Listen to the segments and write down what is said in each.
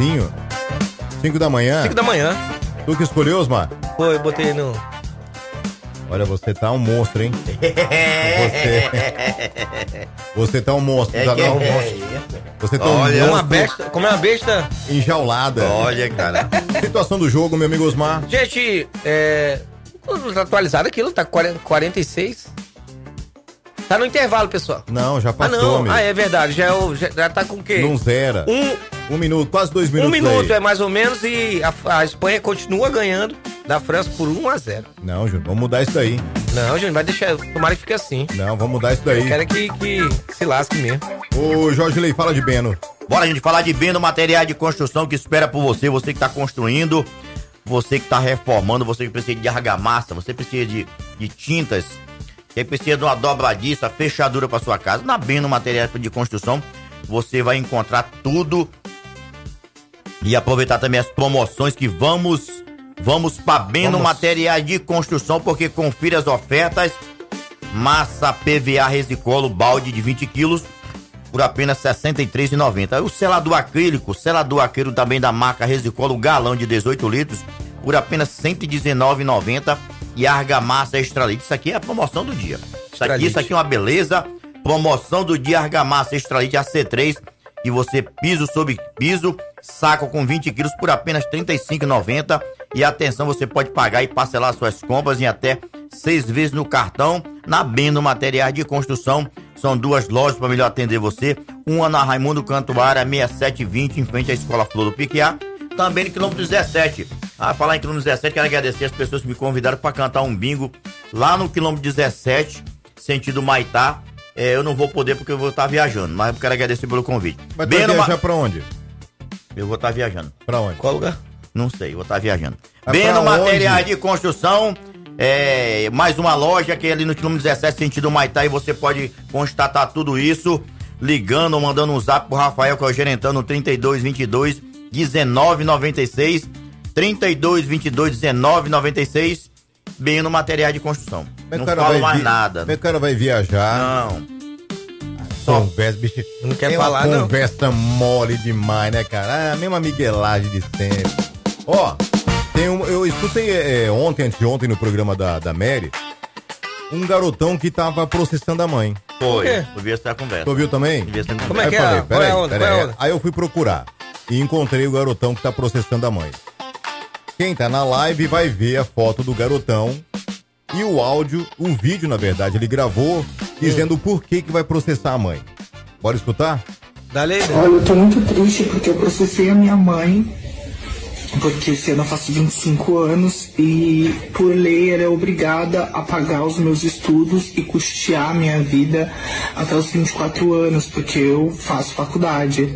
cedinho. 5 da manhã? 5 da manhã. Tu que escolheu, Osmar? Foi, eu botei no... Olha, você tá um monstro, hein? Você tá um monstro, tá não? Você tá um monstro. Uma besta, como é uma besta? Enjaulada. Olha, cara. Situação do jogo, meu amigo Osmar. Gente, tá atualizado aquilo, tá 46. Tá no intervalo, pessoal. Não, já passou, não. amigo. É verdade. Já tá com o quê? Não zera. Um minuto, quase 2 minutos. 1 minuto aí. é mais ou menos e a Espanha continua ganhando da França por 1-0. Não, Júnior, vamos mudar isso daí. Não, Júnior, vai deixar. Tomara que fique assim. Não, vamos mudar isso daí. Eu quero que se lasque mesmo. Ô, Jorge Lei, fala de Beno. Bora, gente, falar de Beno, materiais de construção que espera por você que tá construindo, você que tá reformando, você que precisa de argamassa, você precisa de tintas, que precisa de uma dobradiça, fechadura para sua casa. Na Beno Materiais de Construção, você vai encontrar tudo e aproveitar também as promoções que vamos para Beno Materiais de Construção, porque confira as ofertas. Massa PVA Resicolo, balde de 20 quilos, por apenas R$ 63,90. O selador acrílico também da marca Resicolo, galão de 18 litros, por apenas R$ 119,90. E a argamassa Extra Leite. Isso aqui é a promoção do dia. Isso aqui é uma beleza. Promoção do dia, argamassa Extra Leite AC3. E você piso sobre piso, saco com 20 quilos por apenas R$ 35,90. E atenção, você pode pagar e parcelar suas compras em até 6 vezes no cartão. Na Beno Materiais de Construção. São 2 lojas para melhor atender você. Uma na Raimundo Cantuária, 6720, em frente à Escola Flor do Piquiá. Também no quilômetro 17. Falar em quilômetro 17, quero agradecer as pessoas que me convidaram para cantar um bingo lá no quilômetro 17, sentido Maitá. Eu não vou poder porque eu vou estar viajando, mas eu quero agradecer pelo convite. Mas tu vai viajar pra onde? Eu vou estar viajando. Pra onde? Qual lugar? Não sei, vou estar viajando. Mas Beno pra Materiais onde? de Construção, mais uma loja que é ali no quilômetro 17, sentido Maitá, e você pode constatar tudo isso ligando ou mandando um zap pro Rafael, que é o gerentão, no 3222 1996, 3222 1996, Beno Materiais de Construção. Não falo mais nada. Meu cara vai viajar. Não. Conversa, bicho. Não quer falar, não. Conversa mole demais, né, cara? A mesma miguelagem de sempre. Ó, eu escutei anteontem no programa da Mary, um garotão que tava processando a mãe. Foi, eu vi essa conversa. Tu ouviu também? Como é que é? Peraí. Aí eu fui procurar e encontrei o garotão que tá processando a mãe. Quem tá na live vai ver a foto do garotão e o áudio, o vídeo, na verdade, ele gravou dizendo o porquê que vai processar a mãe. Bora escutar? Dá-lhe aí, Olha, eu tô muito triste porque eu processei a minha mãe, porque esse ano eu faço 25 anos e, por lei, ela é obrigada a pagar os meus estudos e custear a minha vida até os 24 anos, porque eu faço faculdade.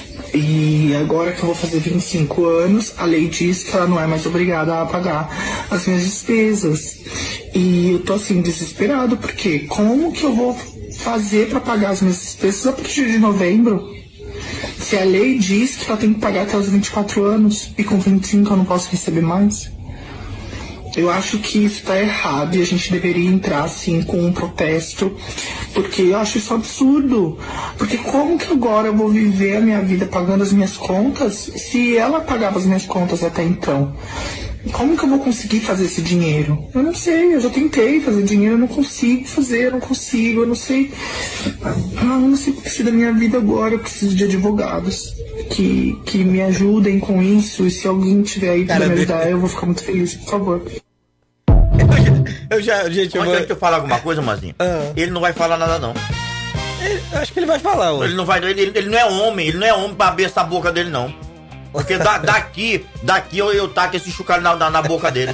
E agora que eu vou fazer 25 anos, a lei diz que ela não é mais obrigada a pagar as minhas despesas. E eu tô assim, desesperado, porque como que eu vou fazer pra pagar as minhas despesas a partir de novembro? Se a lei diz que ela tem que pagar até os 24 anos e com 25 eu não posso receber mais? Eu acho que isso tá errado e a gente deveria entrar assim com um protesto, porque eu acho isso absurdo. Porque como que agora eu vou viver a minha vida pagando as minhas contas se ela pagava as minhas contas até então? Como que eu vou conseguir fazer esse dinheiro? Eu não sei, eu já tentei fazer dinheiro, eu não consigo fazer, eu não sei. Eu não sei o que precisa da minha vida agora, eu preciso de advogados que me ajudem com isso, e se alguém tiver aí pra me ajudar, eu vou ficar muito feliz, por favor. Quando eu falar alguma coisa, Mazinho, ele não vai falar nada, não. Acho que ele vai falar hoje. Ele não vai, ele não é homem pra abrir essa boca dele, não. Porque daqui eu taco esse chocalho na boca dele.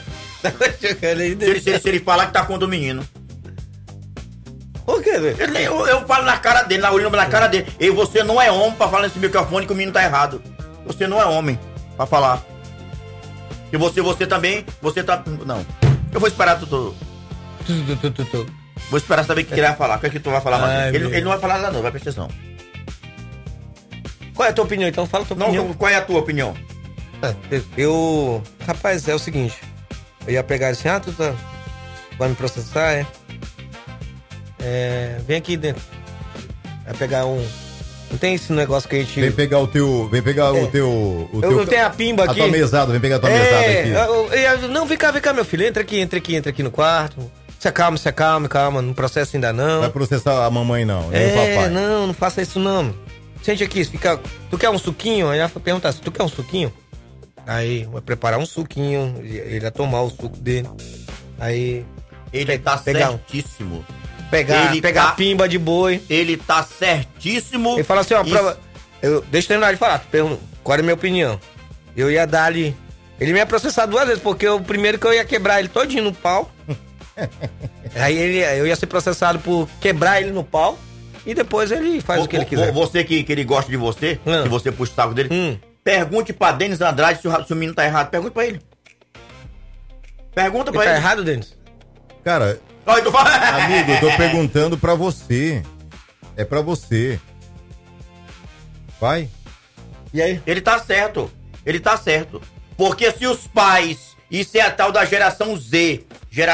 se ele falar que tá contra o menino. Por quê, velho? Eu falo na cara dele, na cara dele. E você não é homem pra falar nesse microfone que o menino tá errado. Você não é homem pra falar. E você também, não. Eu vou esperar tu. Vou esperar saber o que ele vai falar. O que é que tu vai falar, Mazinho? Ele não vai falar nada, não, vai prestar atenção. Qual é a tua opinião, então? Fala a tua opinião. Não, qual é a tua opinião? Rapaz, é o seguinte. Eu ia pegar assim, tu vai me processar, vem aqui dentro. Vai pegar Não tem esse negócio que a gente... Vem pegar o teu... Eu não tenho a pimba aqui. A tua mesada, vem pegar a tua mesada aqui. Não, vem cá, meu filho. Entra aqui no quarto. Se acalma, calma. Não processa ainda não. Vai processar a mamãe não, nem o papai. Não faça isso não. Sente aqui, tu quer um suquinho? Aí ela vai perguntar, tu quer um suquinho? Aí vai preparar um suquinho, ele vai tomar o suco dele. Aí... Ele tá certíssimo. Pegar a pimba de boi. Ele tá certíssimo. Ele fala assim, ó, deixa eu terminar de falar, qual é a minha opinião? Eu ia dar ali... Ele me ia processar 2 vezes, porque o primeiro que eu ia quebrar ele todinho no pau. Aí eu ia ser processado por quebrar ele no pau. E depois ele faz o que ele quiser. Você que ele gosta de você, que você puxa o saco dele, pergunte pra Denis Andrade se o menino tá errado. Pergunte pra ele. Pergunta pra ele. Tá errado, Denis? Cara, amigo, eu tô perguntando pra você. É pra você. Vai. E aí? Ele tá certo. Porque se os pais, isso é a tal da geração Z,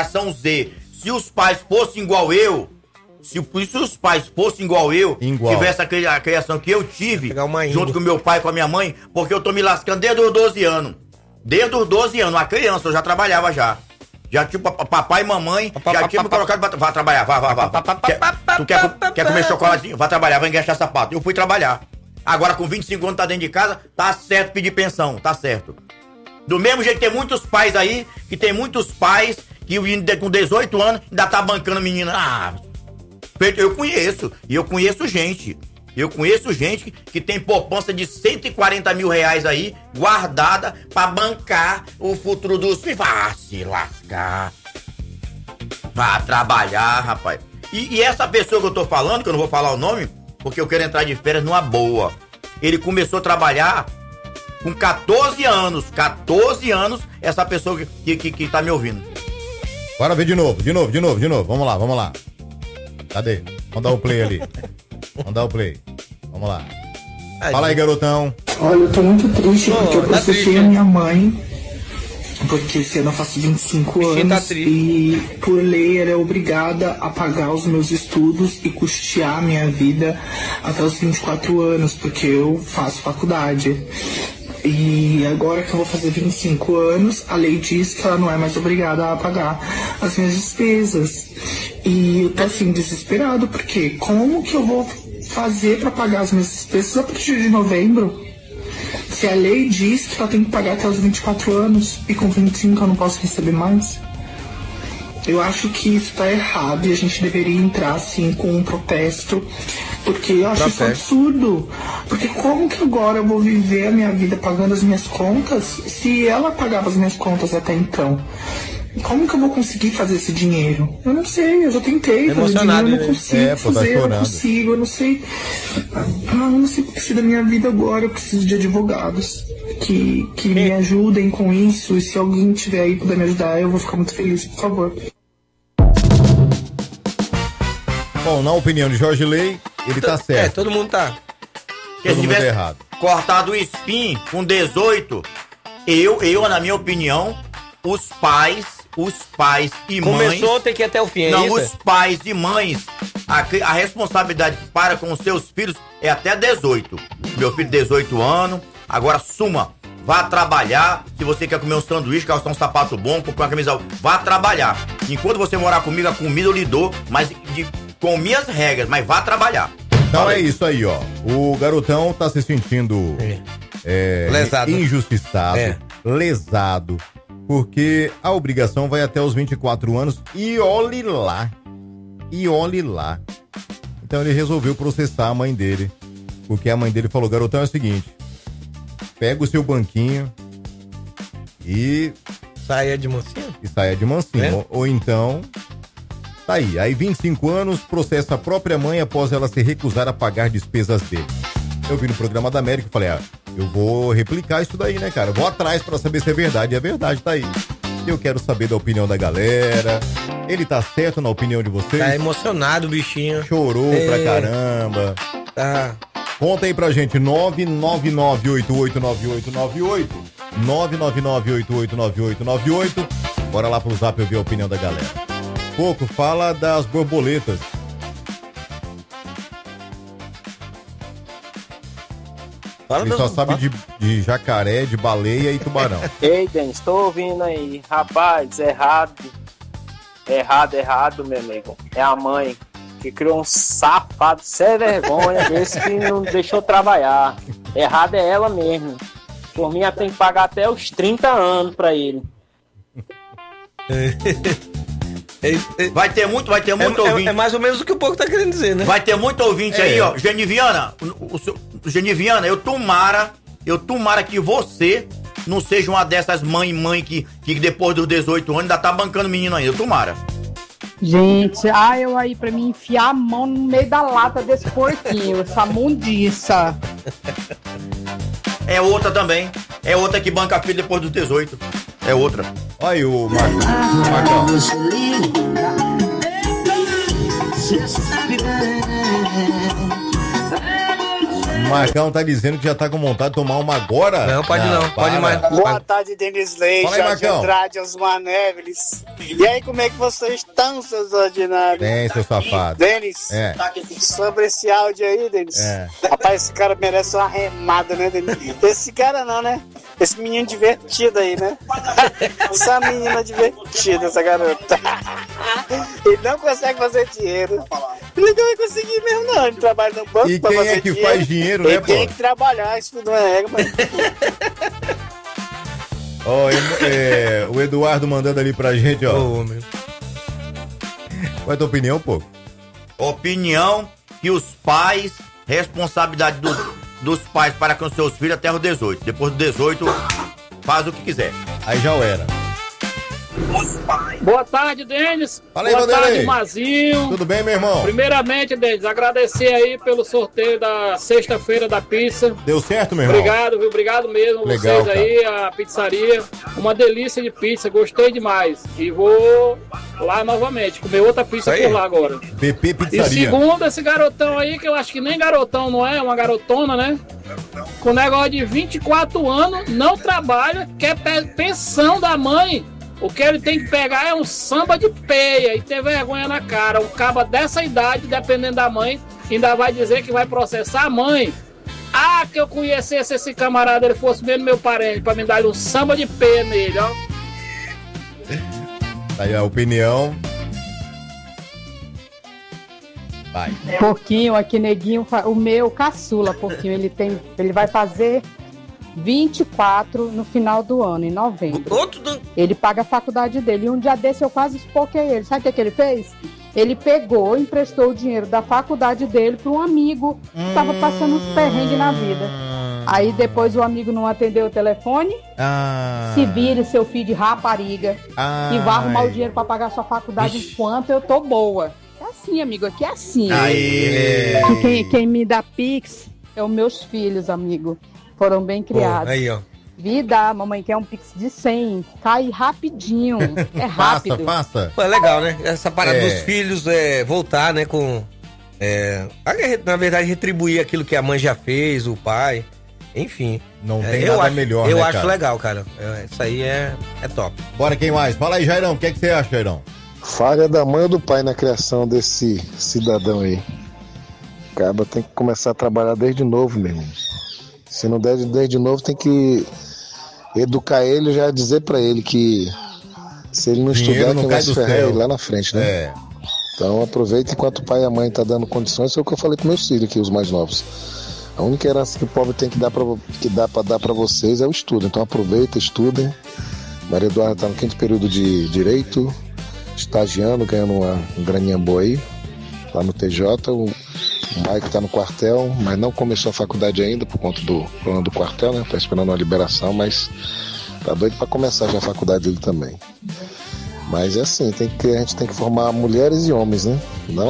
se os pais fossem igual eu, se os pais fossem igual eu, tivesse a criação que eu tive, junto com meu pai e com a minha mãe, porque eu tô me lascando desde os 12 anos. Desde os 12 anos, uma criança, eu já trabalhava já. Já tipo, papai e mamãe já tinha me colocado pra... Vai trabalhar, vai. Tu quer comer chocolatinho? Vai trabalhar, vai engaixar sapato. Eu fui trabalhar. Agora com 25 anos tá dentro de casa, tá certo pedir pensão, tá certo. Do mesmo jeito tem muitos pais aí, que com 18 anos ainda tá bancando menina. Eu conheço gente que tem poupança de 140 mil reais aí, guardada pra bancar o futuro dos filhos. Vá se lascar. Vá trabalhar, rapaz. E essa pessoa que eu tô falando, que eu não vou falar o nome, porque eu quero entrar de férias numa boa. Ele começou a trabalhar com 14 anos. 14 anos, essa pessoa que tá me ouvindo. Bora ver de novo. Vamos lá. Cadê? Vamos dar o play ali. Vamos lá. Fala aí, garotão. Olha, eu tô muito triste porque eu processei a minha mãe. Porque esse ano eu faço 25 anos e por lei ela é obrigada a pagar os meus estudos e custear a minha vida até os 24 anos, porque eu faço faculdade. E agora que eu vou fazer 25 anos, a lei diz que ela não é mais obrigada a pagar as minhas despesas. E eu tô assim, desesperado, porque como que eu vou fazer pra pagar as minhas despesas a partir de novembro? Se a lei diz que ela tem que pagar até os 24 anos e com 25 eu não posso receber mais? Eu acho que isso tá errado e a gente deveria entrar assim com um protesto, porque eu acho isso absurdo. Porque como que agora eu vou viver a minha vida pagando as minhas contas se ela pagava as minhas contas até então? Como que eu vou conseguir fazer esse dinheiro? Eu não sei, eu já tentei fazer dinheiro, eu não consigo fazer, eu não consigo, eu não sei. Eu não sei o que precisa da minha vida agora, eu preciso de advogados que me ajudem com isso, e se alguém tiver aí puder me ajudar, eu vou ficar muito feliz, por favor. Bom, na opinião de Jorge Lei, ele tá certo. Todo mundo tá. Se tivesse errado. Cortado o spin com 18, eu, na minha opinião, os pais e mães... Começou a ter que ir até o fim, não, os pais e mães, a responsabilidade para com os seus filhos é até 18. Meu filho, 18 anos, agora suma, vá trabalhar. Se você quer comer um sanduíche, calçar um sapato bom, comprar uma camisa, vá trabalhar. Enquanto você morar comigo, a comida eu lhe dou, mas com minhas regras, mas vá trabalhar. Então é isso aí, ó. O garotão tá se sentindo lesado, injustiçado, lesado, porque a obrigação vai até os 24 anos e olhe lá. Então ele resolveu processar a mãe dele, porque a mãe dele falou: garotão, é o seguinte, pega o seu banquinho e saia de mansinho. Ou então, tá aí 25 anos, processa a própria mãe após ela se recusar a pagar despesas dele. Eu vi no programa da América e falei: eu vou replicar isso daí, né, cara? Vou atrás pra saber se é verdade. É verdade, tá aí. Eu quero saber da opinião da galera. Ele tá certo na opinião de vocês? Tá emocionado o bichinho. Chorou pra caramba. Tá. Conta aí pra gente, 999889898. 999889898. Bora lá pro Zap ouvir a opinião da galera. Pouco, fala das borboletas. Ele só sabe de jacaré, de baleia e tubarão. Ei, Denis, tô ouvindo aí. Rapaz, errado, meu amigo. É a mãe que criou um safado sem vergonha desse que não deixou trabalhar. Errado é ela mesmo. Por mim, ela tem que pagar até os 30 anos pra ele. Vai ter muito ouvinte. É mais ou menos o que o povo tá querendo dizer, né? Vai ter muito ouvinte aí, ó. Geniviana, Geniviana, eu tomara que você não seja uma dessas mãe que depois dos 18 anos ainda tá bancando menino ainda. Eu tomara. Gente, eu aí pra mim enfiar a mão no meio da lata desse porquinho, essa mundiça. É outra também. É outra que banca a filha depois dos 18. É outra. Olha aí o Marcão. O Marcão tá dizendo que já tá com vontade de tomar uma agora. Não, pode não. Pode mais. Boa tarde, Denis Leite, Jorge Andrade, Osmar Neves. E aí, como é que vocês estão, seus ordinários? Bem, seu safado. Denis, sobre esse áudio aí, Denis. Rapaz, esse cara merece uma remada, né, Denis? Esse cara não, né? Esse menino divertido aí, né? Essa menina divertida, essa garota. Ele não consegue fazer dinheiro. Ele não vai conseguir mesmo, não. Ele trabalha no banco e pra quem fazer é que dinheiro. Faz dinheiro, né, ele pô? tem que trabalhar, isso não é regra, mas... O Eduardo mandando ali pra gente, ó. Qual é a tua opinião, pô? Opinião que os pais, responsabilidade dos pais para com seus filhos até os 18. Depois dos 18, faz o que quiser. Aí já era. Boa tarde, Denis. Fala aí, boa tarde, Vanderlei. Mazinho. Tudo bem, meu irmão? Primeiramente, Denis, agradecer aí pelo sorteio da sexta-feira da pizza. Deu certo, meu irmão? Obrigado, viu? Obrigado mesmo. Legal, vocês aí, a pizzaria. Uma delícia de pizza, gostei demais. E vou lá novamente, comer outra pizza por lá agora. BP Pizzaria. E segundo, esse garotão aí, que eu acho que nem garotão não é, uma garotona, né? Com negócio de 24 anos, não trabalha, quer pensão da mãe. O que ele tem que pegar é um samba de peia e ter vergonha na cara. Um caba dessa idade, dependendo da mãe, ainda vai dizer que vai processar a mãe. Ah, que eu conhecesse esse camarada, ele fosse mesmo meu parente, pra me dar um samba de peia nele, ó. Aí a opinião. Vai. Porquinho, aqui neguinho, o meu caçula, Porquinho, ele vai fazer 24 no final do ano, em novembro. Ele paga a faculdade dele. E um dia desse eu quase espoquei ele. Sabe o que ele fez? Ele pegou, emprestou o dinheiro da faculdade dele para um amigo que estava passando uns perrengues na vida. Aí depois o amigo não atendeu o telefone. Se vire, seu filho de rapariga. E vai arrumar o dinheiro para pagar sua faculdade enquanto eu tô boa. É assim, amigo, aqui é assim. Quem me dá pix é os meus filhos, amigo. Foram bem criados. Aí, ó. Vida, mamãe quer um pix de 100. Cai rapidinho. É rápido. Passa. Pô, é legal, né? Essa parada dos filhos, voltar, né, com... na verdade, retribuir aquilo que a mãe já fez, o pai. Enfim. Não tem nada melhor, eu né, acho cara? Legal, cara. Isso aí é top. Bora, quem mais? Fala aí, Jairão. O que você acha, Jairão? Falha da mãe ou do pai na criação desse cidadão aí. O cara tem que começar a trabalhar desde novo, meu irmão. Se não der desde novo, tem que educar ele, já dizer pra ele que se ele não estudar, quem vai se ferrar ele lá na frente, né? Então aproveita enquanto o pai e a mãe tá dando condições. Isso é o que eu falei com meus filhos aqui, os mais novos. A única herança que o pobre tem que dá pra dar pra vocês é o estudo. Então aproveita, estudem. Maria Eduarda tá no 5º período de Direito, estagiando, ganhando uma graninha boa aí, lá no TJ. O Mike tá no quartel, mas não começou a faculdade ainda por conta do plano do quartel, né? Tá esperando uma liberação, mas tá doido pra começar já a faculdade dele também. Mas é assim, a gente tem que formar mulheres e homens, né?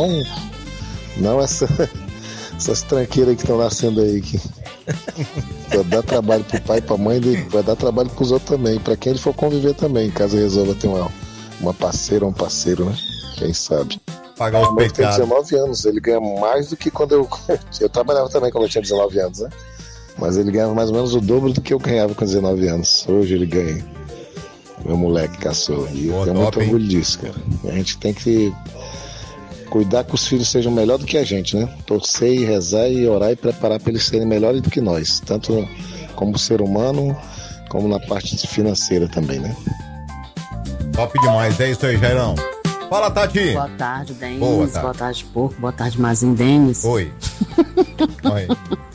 Não essas tranqueiras que estão nascendo aí, que vai dar trabalho pro pai e pra mãe, vai dar trabalho pros outros também, pra quem ele for conviver também, caso resolva ter uma parceira ou um parceiro, né? Quem sabe. Pagar os pecados. Ele tem 19 anos, ele ganha mais do que quando eu trabalhava também quando eu tinha 19 anos, né? Mas ele ganhava mais ou menos o dobro do que eu ganhava com 19 anos. Hoje ele ganha. Meu moleque caçou. E eu tenho muito orgulho disso, cara. A gente tem que cuidar que os filhos sejam melhor do que a gente, né? Torcer e rezar e orar e preparar para eles serem melhores do que nós, tanto como ser humano, como na parte financeira também, né? Top demais, é isso aí, Jairão. Fala, Tati. Boa tarde, Denis. Boa tarde, Porco. Boa tarde, Mazinho Denis. Oi. Oi.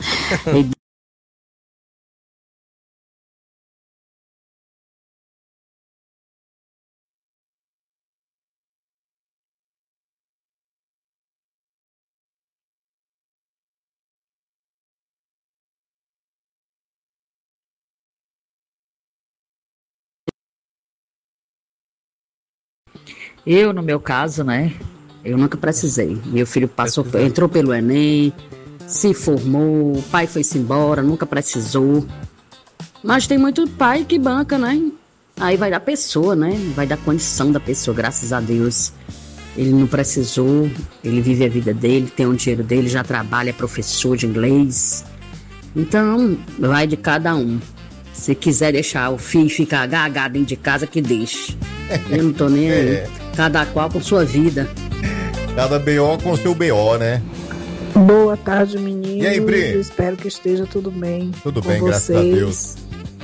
Eu, no meu caso, né? Eu nunca precisei. Meu filho entrou pelo Enem, se formou, o pai foi-se embora, nunca precisou. Mas tem muito pai que banca, né? Aí vai da pessoa, né? Vai da condição da pessoa, graças a Deus. Ele não precisou, ele vive a vida dele, tem o dinheiro dele, já trabalha, é professor de inglês. Então, vai de cada um. Se quiser deixar o filho ficar gaga dentro de casa, que deixe. Eu não tô nem aí. Cada qual com sua vida. Cada BO com seu BO, né? Boa tarde, meninos. E aí, Bri? Eu espero que esteja tudo bem. Tudo com bem, vocês. graças a Deus.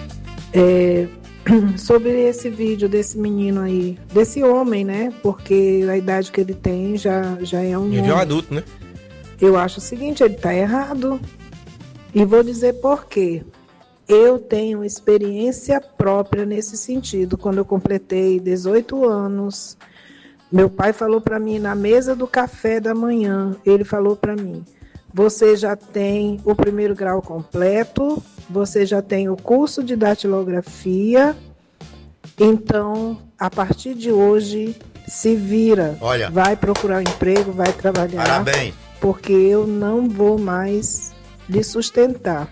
Sobre esse vídeo desse menino aí, desse homem, né? Porque a idade que ele tem já é um Ele é um adulto, né? Eu acho o seguinte, ele tá errado. E vou dizer por quê. Eu tenho experiência própria nesse sentido. Quando eu completei 18 anos, meu pai falou para mim na mesa do café da manhã, ele falou para mim, você já tem o 1º grau completo, você já tem o curso de datilografia, então, a partir de hoje, se vira. Olha, vai procurar um emprego, vai trabalhar. Parabéns. Porque eu não vou mais lhe sustentar.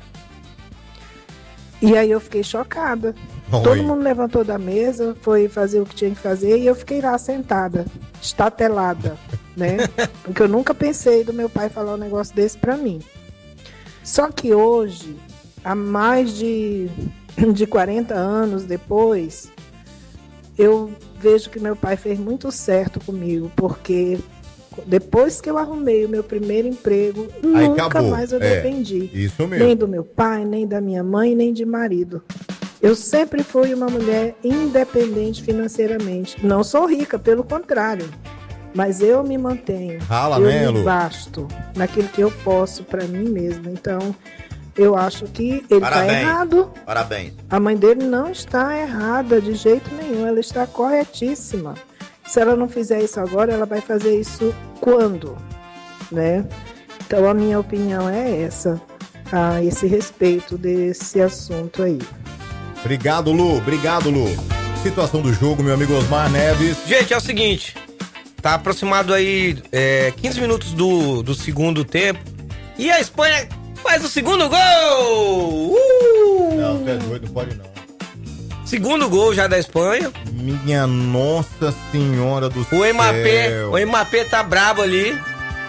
E aí eu fiquei chocada. Todo mundo levantou da mesa, foi fazer o que tinha que fazer e eu fiquei lá sentada, estatelada, né? Porque eu nunca pensei do meu pai falar um negócio desse pra mim. Só que hoje, há mais de 40 anos depois, eu vejo que meu pai fez muito certo comigo, porque depois que eu arrumei o meu primeiro emprego, aí nunca acabou. mais eu dependi. Isso mesmo. Nem do meu pai, nem da minha mãe, nem de marido. Eu sempre fui uma mulher independente financeiramente. Não sou rica, pelo contrário. Mas eu me mantenho. Eu me basto naquilo que eu posso para mim mesma. Então, eu acho que ele está errado. Parabéns. A mãe dele não está errada de jeito nenhum. Ela está corretíssima. Se ela não fizer isso agora, ela vai fazer isso quando? Né? Então, a minha opinião é essa. A esse respeito desse assunto aí. Obrigado, Lu. Obrigado, Lu. Situação do jogo, meu amigo Osmar Neves. Gente, é o seguinte. Tá aproximado aí 15 minutos do segundo tempo. E a Espanha faz o segundo gol! Não, você é doido, não pode não. Segundo gol já da Espanha. Minha Nossa Senhora do céu. O Mbappé tá brabo ali.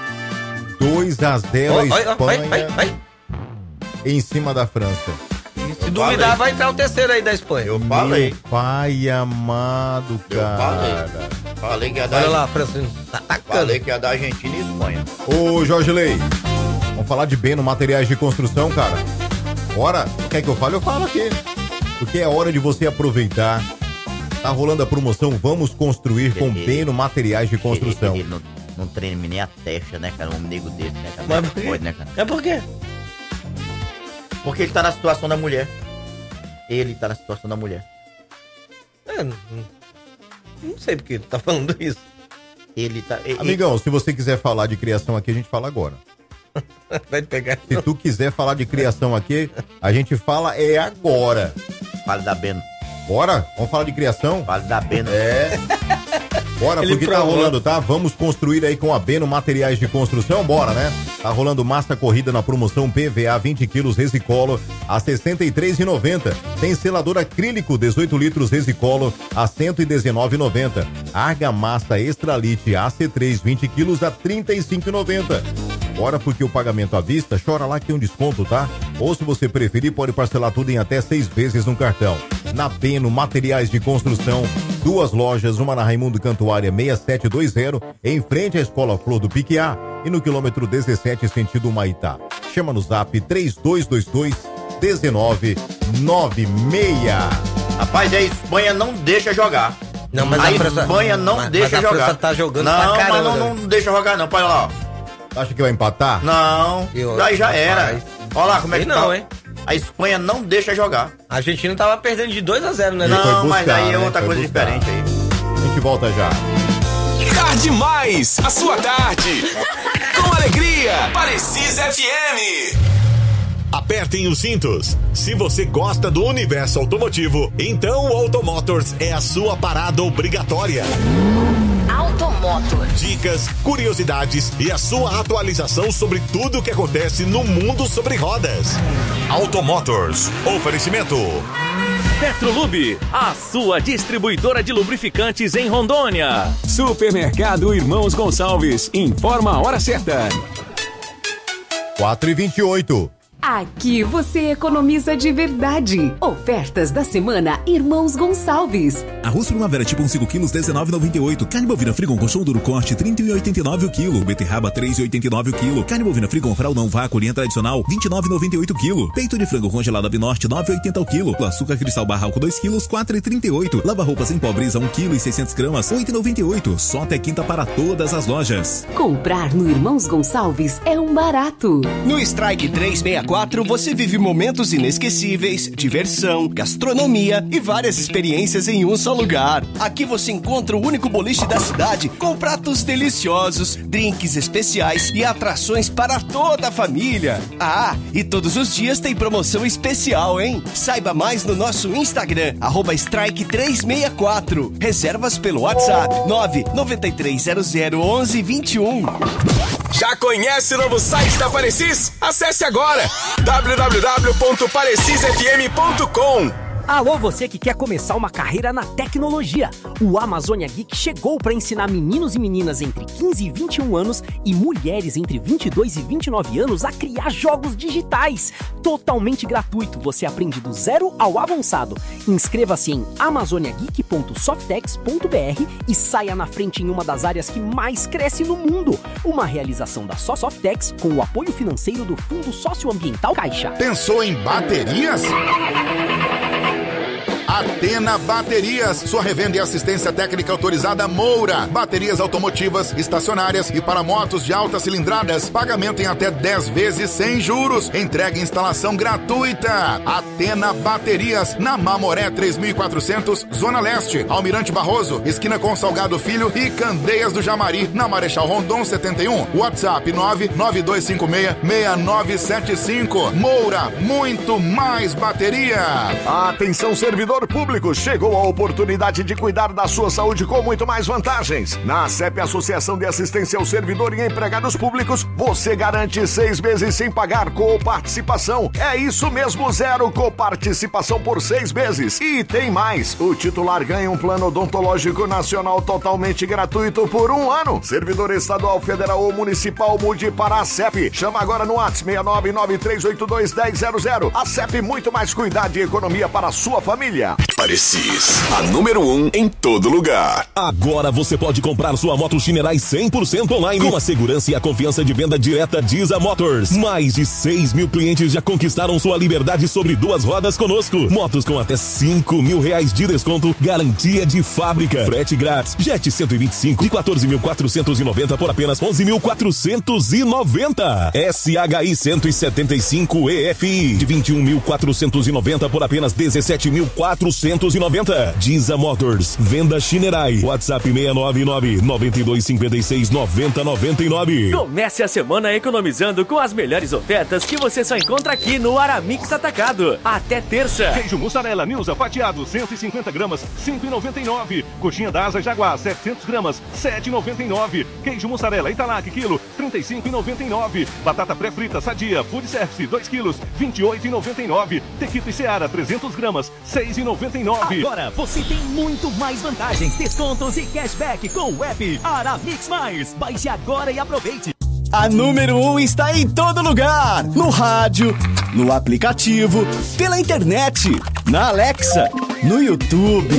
2-0 a Espanha em cima da França. Se duvidar, vai entrar o terceiro aí da Espanha. Eu falei. Meu pai amado, cara. Falei que ia dar. Olha lá, França. Falei que ia dar Argentina e Espanha. Ô, Jorge Lei, vamos falar de Beno Materiais de Construção, cara. Bora? Quer que eu fale? Eu falo aqui. Porque é hora de você aproveitar. Tá rolando a promoção Vamos Construir com Beno Materiais de Construção. Ele não treina nem a testa, né, cara? Um amigo dele, né, cara? Mas por quê? Pode, né, cara? É por quê? Porque ele tá na situação da mulher. Ele tá na situação da mulher. Não sei porque ele tá falando isso. Ele tá... Amigão, se você quiser falar de criação aqui, a gente fala agora. Vai pegar. Se tu quiser falar de criação aqui, a gente fala agora. Fale da Beno. Bora? Vamos falar de criação? Fale da Beno. Bora, porque tá rolando, tá? Vamos construir aí com a Beno Materiais de Construção, bora, né? Tá rolando massa corrida na promoção PVA 20 quilos Resicolo a R$ 63,90. Tem selador acrílico 18 litros Resicolo a R$ 119,90. Argamassa Extralite AC3 20 quilos a R$ 35,90. Bora, porque o pagamento à vista, chora lá que tem um desconto, tá? Ou se você preferir, pode parcelar tudo em até 6 vezes no cartão. Na Beno Materiais de Construção, 2 lojas, uma na Raimundo Cantuária 6720, em frente à Escola Flor do Piquiá e no quilômetro 17, sentido Humaitá. Chama no zap 3222-1996. Rapaz, a Espanha não deixa jogar. Não, mas a Espanha não deixa jogar. A França tá jogando não, pra caramba. Mas não deixa jogar não, pai, lá. Acha que vai empatar? Não, aí já era. Olha lá como é que não, tá. hein? A Espanha não deixa jogar. A Argentina tava perdendo de 2-0, né? Não, buscar, mas aí é né? outra coisa diferente aí. A gente volta já. Tarde Mais, a sua tarde. Com alegria, Parecis FM. Apertem os cintos. Se você gosta do universo automotivo, então o Automotors é a sua parada obrigatória. Automotors. Dicas, curiosidades e a sua atualização sobre tudo o que acontece no mundo sobre rodas. Automotors. Oferecimento. Petrolube, a sua distribuidora de lubrificantes em Rondônia. Supermercado Irmãos Gonçalves, informa a hora certa. 4h28. Aqui você economiza de verdade. Ofertas da semana Irmãos Gonçalves. Arroz Primavera tipo 5 quilos, R$19,98. Carne bovina Frigon colchão duro corte, R$31,89 o quilo. Beterraba, R$3,89 o quilo. Carne bovina Frigon fraldão vácuo linha tradicional, R$29,98 o quilo. Peito de frango congelado Ave Norte, R$9,80 o quilo. Açúcar cristal barra álcool 2 quilos, R$4,38. Lava roupas em pó Brisa 1 quilo e 600 gramas, R$8,98. Só até quinta para todas as lojas. Comprar no Irmãos Gonçalves é um barato. No Strike 364 você vive momentos inesquecíveis, diversão, gastronomia e várias experiências em um só lugar. Aqui você encontra o único boliche da cidade com pratos deliciosos, drinks especiais e atrações para toda a família. Ah, e todos os dias tem promoção especial, hein? Saiba mais no nosso Instagram, @strike364. Reservas pelo WhatsApp 993001121. Já conhece o novo site da Parecis? Acesse agora www.parecisfm.com. Alô, você que quer começar uma carreira na tecnologia. O Amazônia Geek chegou para ensinar meninos e meninas entre 15 e 21 anos e mulheres entre 22 e 29 anos a criar jogos digitais. Totalmente gratuito, você aprende do zero ao avançado. Inscreva-se em amazoniageek.softex.br e saia na frente em uma das áreas que mais cresce no mundo. Uma realização da Softex com o apoio financeiro do Fundo Socioambiental Caixa. Pensou em baterias? Atena Baterias, sua revenda e assistência técnica autorizada Moura. Baterias automotivas, estacionárias e para motos de altas cilindradas. Pagamento em até 10 vezes sem juros. Entrega e instalação gratuita. Atena Baterias, na Mamoré 3400, Zona Leste. Almirante Barroso, esquina com Salgado Filho e Candeias do Jamari, na Marechal Rondon 71. WhatsApp 99256-6975. Moura, muito mais bateria. Atenção, servidor público, chegou a oportunidade de cuidar da sua saúde com muito mais vantagens. Na ACEP, Associação de Assistência ao Servidor e Empregados Públicos, você garante 6 meses sem pagar coparticipação. É isso mesmo, zero coparticipação por 6 meses. E tem mais, o titular ganha um plano odontológico nacional totalmente gratuito por 1 ano. Servidor estadual, federal ou municipal, mude para a ACEP. Chama agora no WhatsApp 69993821000. ACEP, muito mais cuidado e economia para a sua família. Parecis, a número 1 em todo lugar. Agora você pode comprar sua moto Shinerai 100% online com a segurança e a confiança de venda direta Diza Motors. Mais de 6 mil clientes já conquistaram sua liberdade sobre 2 rodas conosco. Motos com até R$5.000 de desconto, garantia de fábrica, frete grátis. Jet 125 de 14.490 por apenas 11.490. SHI 175 EFI de 21.490 por apenas 17.490. Diza Motors, venda Shinerai. WhatsApp 699-9256-9099. Comece a semana economizando com as melhores ofertas que você só encontra aqui no Aramix Atacado. Até terça. Queijo mussarela Nilza fatiado 150 gramas, R$5,99. Coxinha da Asa Jaguar 700 gramas, R$7,99. Queijo mussarela Italac quilo, R$35,99. Batata pré-frita Sadia Food Service 2 quilos, R$28,99. Tequito e Seara 300 gramas, R$6,99. Agora você tem muito mais vantagens, descontos e cashback com o app Aramix Mais. Baixe agora e aproveite. A número 1 está em todo lugar. No rádio, no aplicativo, pela internet, na Alexa, no YouTube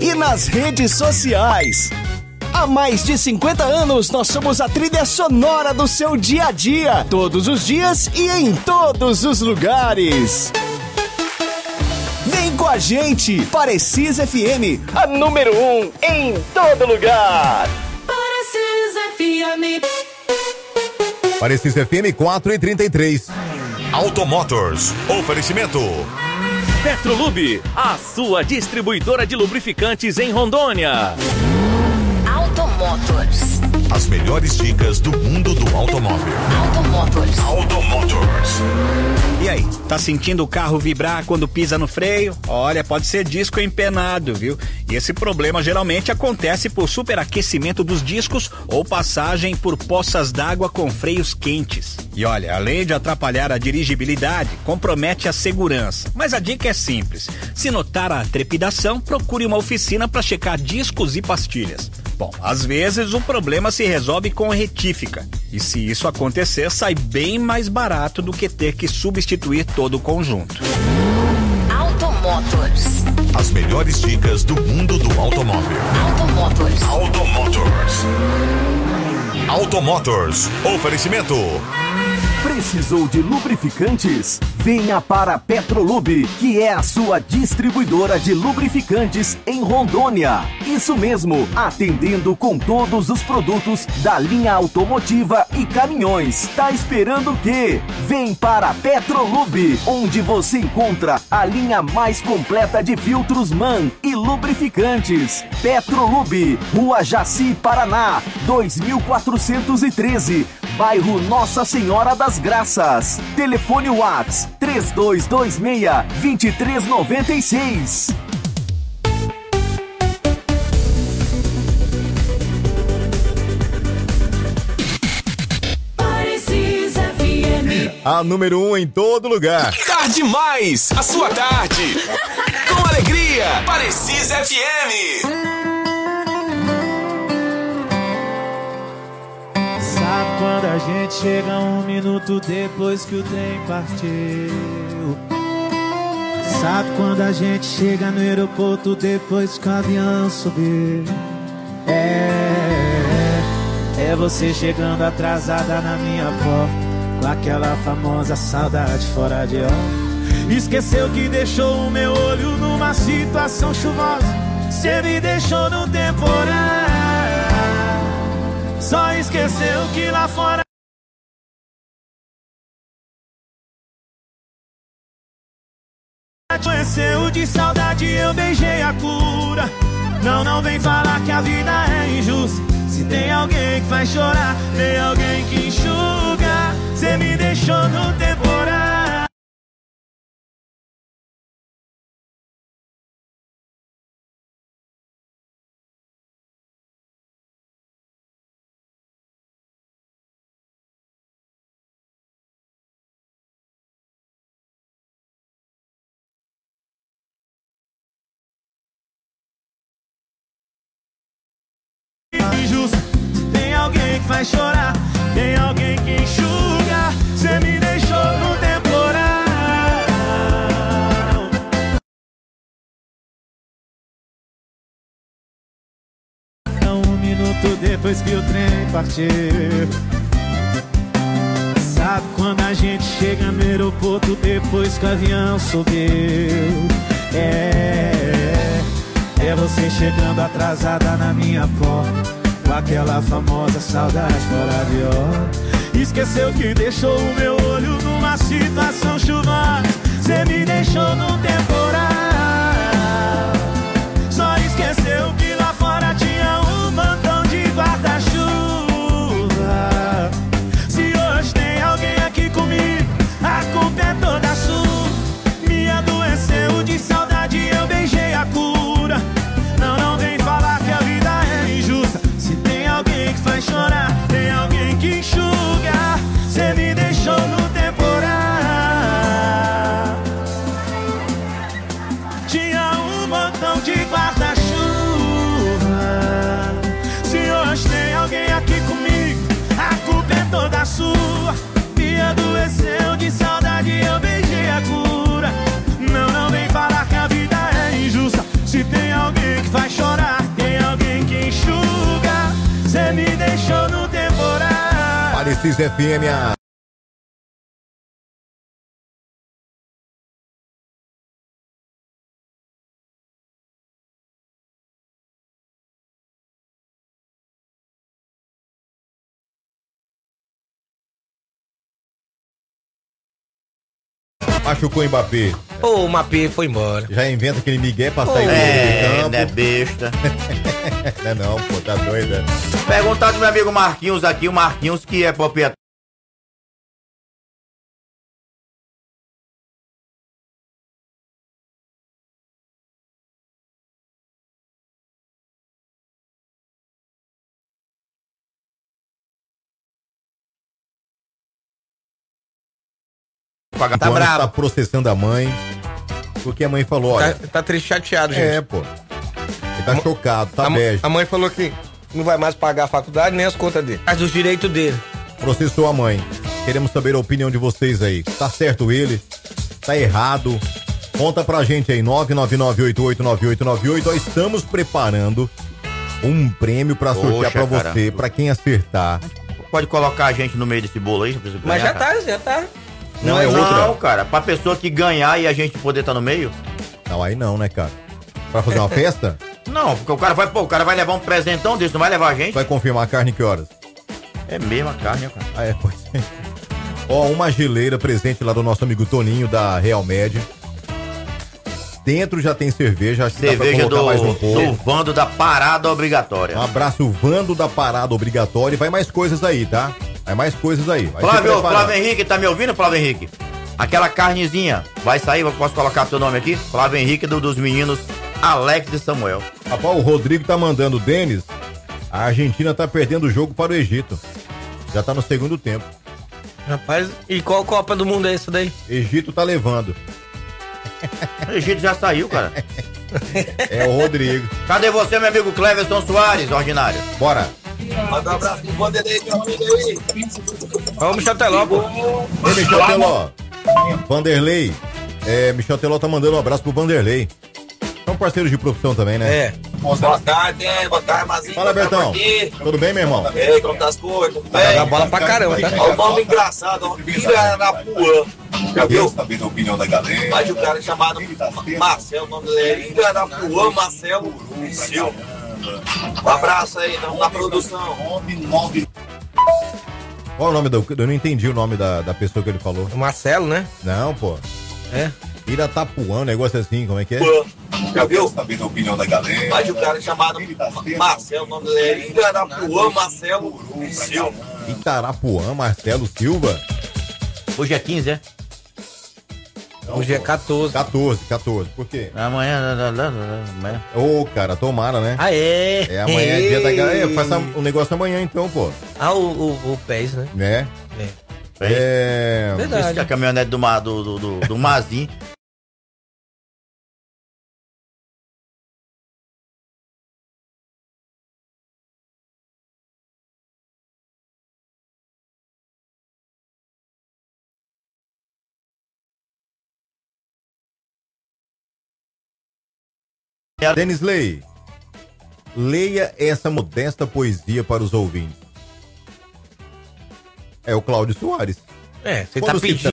e nas redes sociais. Há mais de 50 anos, nós somos a trilha sonora do seu dia a dia, todos os dias e em todos os lugares. Vem com a gente, Parecis FM, a número 1 em todo lugar. Parecis FM. Parecis FM 4h33. Automotors, oferecimento. Petrolube, a sua distribuidora de lubrificantes em Rondônia. Automotors. As melhores dicas do mundo do automóvel. Automotors. Automotors. E aí, tá sentindo o carro vibrar quando pisa no freio? Olha, pode ser disco empenado, viu? E esse problema geralmente acontece por superaquecimento dos discos ou passagem por poças d'água com freios quentes. E olha, além de atrapalhar a dirigibilidade, compromete a segurança. Mas a dica é simples. Se notar a trepidação, procure uma oficina para checar discos e pastilhas. Bom, às vezes o problema se resolve com retífica. E se isso acontecer, sai bem mais barato do que ter que substituir todo o conjunto. Automotors. As melhores dicas do mundo do automóvel. Automotors. Automotors. Automotors. Oferecimento. Precisou de lubrificantes? Venha para Petrolube, que é a sua distribuidora de lubrificantes em Rondônia. Isso mesmo, atendendo com todos os produtos da linha automotiva e caminhões. Tá esperando o quê? Vem para Petrolube, onde você encontra a linha mais completa de filtros MAN e lubrificantes. Petrolube, Rua Jaci, Paraná, 2413, bairro Nossa Senhora das Graças. Telefone WhatsApp 3226-2396. Parecis FM. A número 1 em todo lugar. Tarde mais, a sua tarde. Com alegria, Parecis FM. Sabe quando a gente chega 1 minuto depois que o trem partiu? Sabe quando a gente chega no aeroporto depois que o avião subiu? É você chegando atrasada na minha porta, com aquela famosa saudade fora de hora. Esqueceu que deixou o meu olho numa situação chuvosa. Cê me deixou no temporal. Só esqueceu que lá fora adoeceu de saudade, eu beijei a cura. Não vem falar que a vida é injusta. Se tem alguém que faz chorar, tem alguém que enxuga. Cê me deixou no temporal. Injusto. Tem alguém que faz chorar, tem alguém que enxuga. Cê me deixou no temporal. 1 minuto depois que o trem partiu. Sabe quando a gente chega no aeroporto depois que o avião subiu? É você chegando atrasada na minha porta, com aquela famosa saudade fora de hora. Esqueceu que deixou o meu olho numa situação chuvosa. Cê me deixou no temporal. Só esqueceu que lá fora tinha um montão de guarda-chuva. Se hoje tem alguém aqui comigo, a culpa é toda sua. Me adoeceu de saudade, eu beijei a cura. Não vem falar que a vida é injusta. Se tem alguém que faz chorar, tem alguém que enxuga. Cê me deixou no temporal. Parecis FM. Machucou o Mbappé. O Mbappé foi embora. Já inventa aquele migué pra sair do campo. Não é besta. Não é não, pô, tá doida. Perguntar do meu amigo Marquinhos aqui, o Marquinhos que é proprietário. Tá bravo. Tá processando a mãe. Porque a mãe falou, olha... Tá triste, chateado, gente. É, pô. Ele tá chocado, tá bege. A mãe falou que não vai mais pagar a faculdade nem as contas dele. Faz os direitos dele. Processou a mãe. Queremos saber a opinião de vocês aí. Tá certo ele? Tá errado? Conta pra gente aí, 999889898. Nós estamos preparando um prêmio pra sortear pra você, pra quem acertar. Pode colocar a gente no meio desse bolo aí? Mas já tá. Não é outra? Não, cara. Pra pessoa que ganhar e a gente poder estar no meio? Não, aí não, né, cara? Pra fazer uma festa? Não, porque o cara vai levar um presentão desse, não vai levar a gente? Vai confirmar a carne que horas? É mesmo a carne, cara. Ah, é, pois é. Ó, uma geleira presente lá do nosso amigo Toninho da Real Med. Dentro já tem cerveja, acho que cerveja dá pra colocar mais um pouco. Do Vando da Parada Obrigatória. Um abraço, Vando da Parada Obrigatória. E vai mais coisas aí, tá? Vai mais coisas aí. Flávio Henrique, tá me ouvindo, Flávio Henrique? Aquela carnezinha, vai sair, posso colocar teu nome aqui? Flávio Henrique dos meninos Alex e Samuel. Rapaz, o Rodrigo tá mandando, Denis, a Argentina tá perdendo o jogo para o Egito. Já tá no segundo tempo. Rapaz, e qual Copa do Mundo é isso daí? Egito tá levando. O Egito já saiu, cara. É o Rodrigo. Cadê você, meu amigo Cleverson Soares, ordinário? Bora. Manda um abraço pro Vanderlei, meu amigo aí. Vamos, Michel Teló, pô. Ei, Michel Teló. Vanderlei. Michel Teló tá mandando um abraço pro Vanderlei. São parceiros de profissão também, né? É. Boa tarde, Mazinho. Fala, Bertão. Tudo bem, meu irmão? E aí, como tá as coisas? Tudo bem? Joga bola pra caramba, tá? Olha o nome engraçado, Iranapuã. Já viu? Saber a opinião da galera. Mas o cara chamado Marcelo, o nome dele é Iranapuã Marcelo Silva. Um abraço aí, estamos na produção. Qual é o nome do... Eu não entendi o nome da pessoa que ele falou. Marcelo, né? Não, pô. É? Iratapuã, um negócio assim, como é que é? Já viu? Saber a opinião da galera. Mas o cara chamado Marcelo, o nome dele é Iranapuã Marcelo Silva. Itarapuã, Marcelo Silva? Hoje é 15, é? Hoje é 14. 14. Por quê? Amanhã. Ô, cara, tomara, né? Ah, é? É, amanhã é dia da galera. Faz o negócio amanhã, então, pô. Ah, o PES, né? Né? Verdade. Esse é a caminhonete do Mazinho. Denis Lei, leia essa modesta poesia para os ouvintes. É o Cláudio Soares. Você tá pedindo.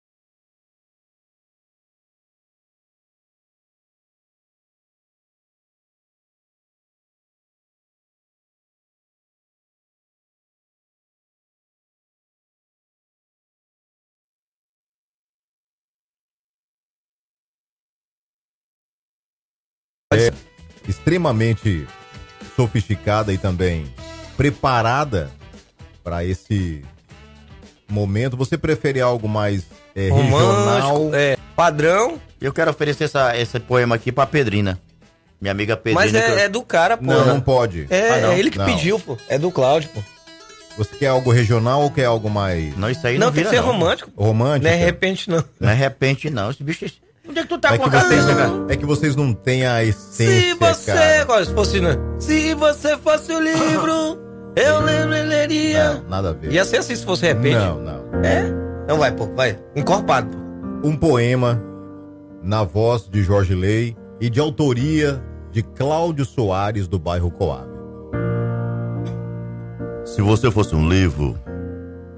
É extremamente sofisticada e também preparada para esse momento. Você prefere algo mais regional? Padrão. Eu quero oferecer esse poema aqui pra Pedrina. Minha amiga Pedrina. Mas é do cara, pô. Não pode. É ele que pediu, pô. É do Cláudio, pô. Você quer algo regional ou quer algo mais... Não, isso aí não tem que ser romântico. Romântico? Não é repente, não. Não é repente, não. Esse bicho... Onde é que tu tá com a cabeça, cara? É que vocês não têm a essência, Se você... cara. Se fosse, né? Se você fosse o livro, eu leria. Não, nada a ver. Ia ser assim se fosse repente? Não. É? Então vai, pô. Vai. Encorpado, pô. Um poema na voz de Jorge Lei e de autoria de Cláudio Soares, do bairro Coab. Se você fosse um livro,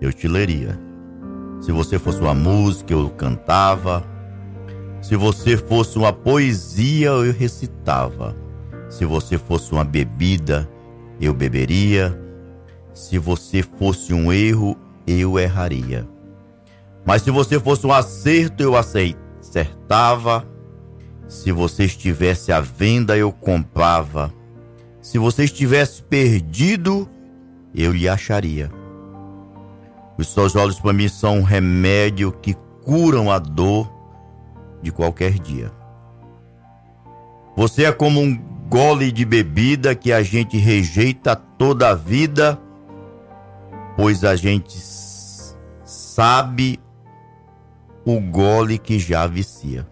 eu te leria. Se você fosse uma música, eu cantava. Se você fosse uma poesia, eu recitava. Se você fosse uma bebida, eu beberia. Se você fosse um erro, eu erraria. Mas se você fosse um acerto, eu acertava. Se você estivesse à venda, eu comprava. Se você estivesse perdido, eu lhe acharia. Os seus olhos para mim são um remédio que curam a dor de qualquer dia. Você é como um gole de bebida que a gente rejeita toda a vida, pois a gente sabe o gole que já vicia.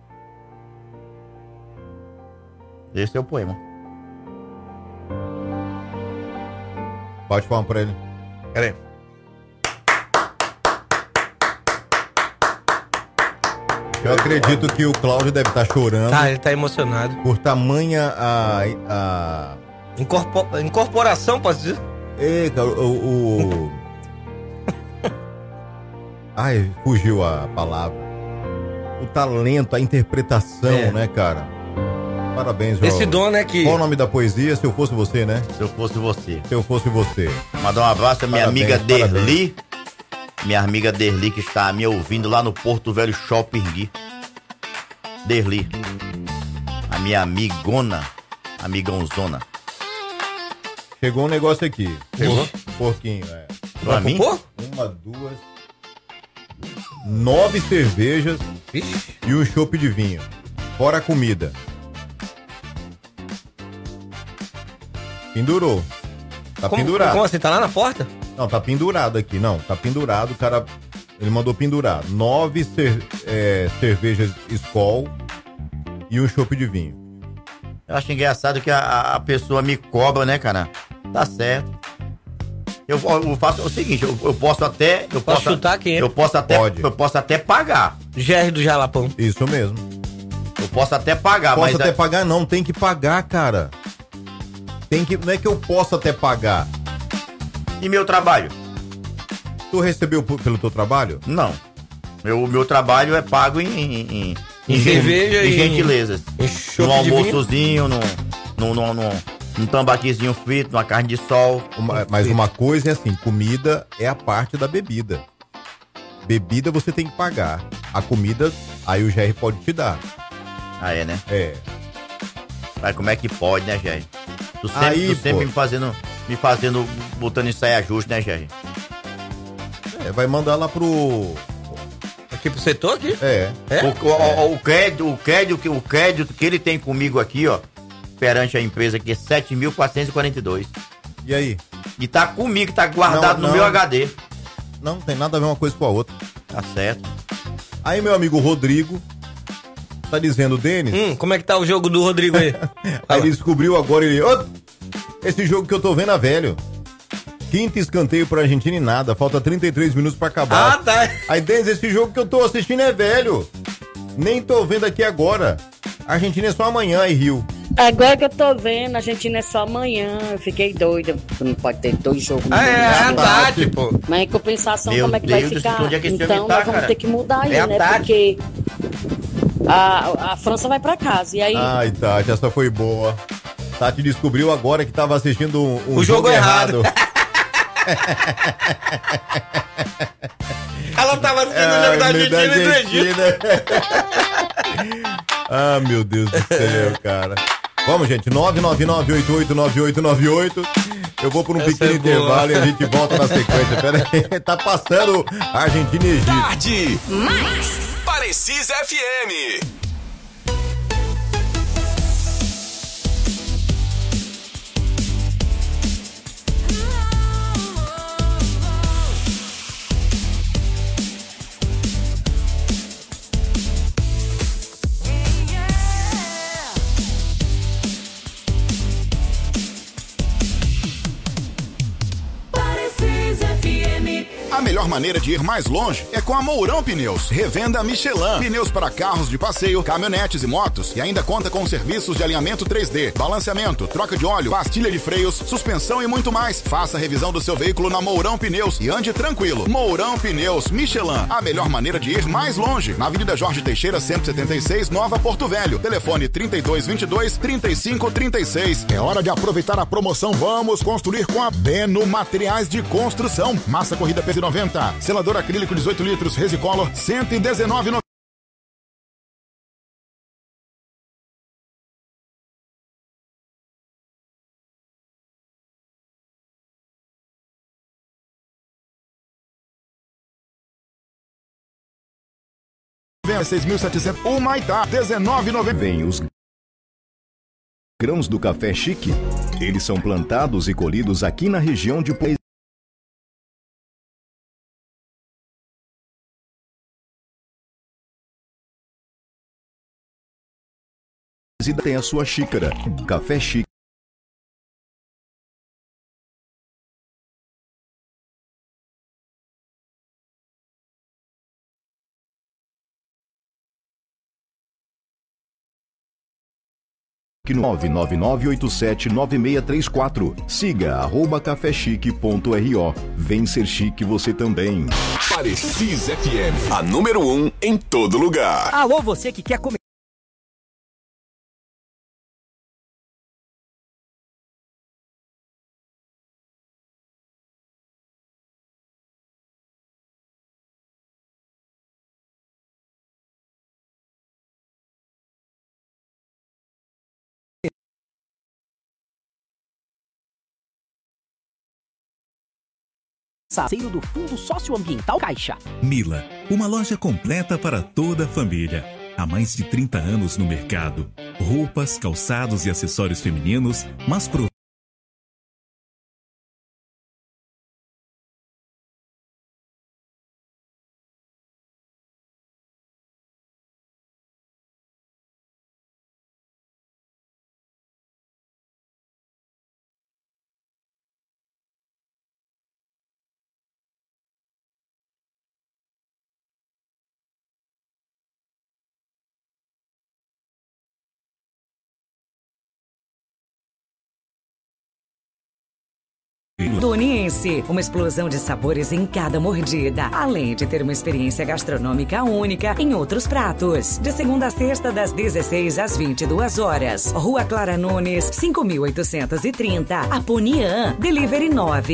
Esse é o poema. Pode falar pra ele. Peraí. Eu acredito que o Cláudio deve estar chorando. Tá, ele tá emocionado. Por tamanha a... Incorporação, posso dizer? Eita, Ai, fugiu a palavra. O talento, a interpretação, né, cara? Parabéns, João. Esse dom, né, que... Qual o nome da poesia? Se eu fosse você, né? Se eu fosse você. Se eu fosse você. Mandar um abraço à minha Parabéns, amiga Derli. parabéns. Minha amiga Derli, que está me ouvindo lá no Porto Velho Shopping. Derli. A minha amigãozona. Chegou um negócio aqui. Chegou? Porquinho, é. Pra mim? 1, 2, 9 cervejas e um chopp de vinho. Fora a comida. Pendurou. Tá pendurado. Como assim? Tá lá na porta? Não, tá pendurado aqui. Não, tá pendurado. O cara, ele mandou pendurar 9 cervejas Skol e um chopp de vinho. Eu acho engraçado que a pessoa me cobra, né, cara? Tá certo. Eu faço o seguinte, eu posso até... Posso chutar quem é? Eu posso até pagar. GR do Jalapão. Isso mesmo. Eu posso até pagar, Posso até pagar, não. Tem que pagar, cara. Não é que eu posso até pagar. E meu trabalho? Tu recebeu pelo teu trabalho? Não. Meu trabalho é pago em cerveja e gentilezas. Num almoçozinho, num tambaquizinho frito, numa carne de sol. Mas uma coisa é assim, comida é a parte da bebida. Bebida você tem que pagar. A comida, aí o GR pode te dar. Ah, é, né? É. Mas como é que pode, né, GR? Tu Aí, sempre me fazendo, botando em saia justa, né, GR? Vai mandar lá pro... Aqui pro setor aqui? É. O crédito que ele tem comigo aqui, ó, perante a empresa aqui é 7.442. E aí? E tá comigo, tá guardado no meu HD. Não tem nada a ver uma coisa com a outra. Tá certo. Aí meu amigo Rodrigo tá dizendo, Denis... como é que tá o jogo do Rodrigo aí? Aí ele descobriu agora, esse jogo que eu tô vendo é velho. Quinto escanteio pra Argentina e nada. Falta 33 minutos pra acabar. Ah, tá. Aí, Denis, esse jogo que eu tô assistindo é velho. Nem tô vendo aqui agora. A Argentina é só amanhã em Rio. Agora que eu tô vendo, a Argentina é só amanhã. Eu fiquei doida. Não pode ter 2 jogos. É tarde, pô. Mas em compensação, Meu como é que Deus, vai ficar? onde é que esse Então homem tá, nós vamos cara? ter que mudar aí, É né? tarde. Porque a França vai pra casa. E aí? Ai, Tati, essa foi boa. Tati descobriu agora que tava assistindo um jogo errado. Ela tava assistindo o jogo da Argentina e do Egito. Ah, meu Deus do céu, cara. Vamos, gente, 999889898. Eu vou por um pequeno intervalo e a gente volta na sequência. Pera aí, tá passando Argentina e Egito. Tarde mais Parecisa FM. Parecisa FM. A melhor maneira de ir mais longe é com a Mourão Pneus. Revenda Michelin. Pneus para carros de passeio, caminhonetes e motos. E ainda conta com serviços de alinhamento 3D, balanceamento, troca de óleo, pastilha de freios, suspensão e muito mais. Faça a revisão do seu veículo na Mourão Pneus e ande tranquilo. Mourão Pneus Michelin. A melhor maneira de ir mais longe. Na Avenida Jorge Teixeira, 176, Nova Porto Velho. Telefone 3222-3536. É hora de aproveitar a promoção. Vamos construir com a Beno Materiais de Construção. Massa corrida P90. Selador acrílico 18 litros. Resicolor 119,90. Vem 6.700. O Maitá 19,90. Vem os grãos do café chique. Eles são plantados e colhidos aqui na região de Poesia. Tem a sua xícara. Café chique. No 999879634. Siga @cafechique.ro. Vem ser chique você também. Parecis FM, a número 1 em todo lugar. Alô, você que quer comer. Parceiro do Fundo Socioambiental Caixa. Mila, uma loja completa para toda a família. Há mais de 30 anos no mercado. Roupas, calçados e acessórios femininos, mas Do Uniense, uma explosão de sabores em cada mordida, além de ter uma experiência gastronômica única em outros pratos. De segunda a sexta, das 16 às 22 horas. Rua Clara Nunes, 5.830, Aponian. Delivery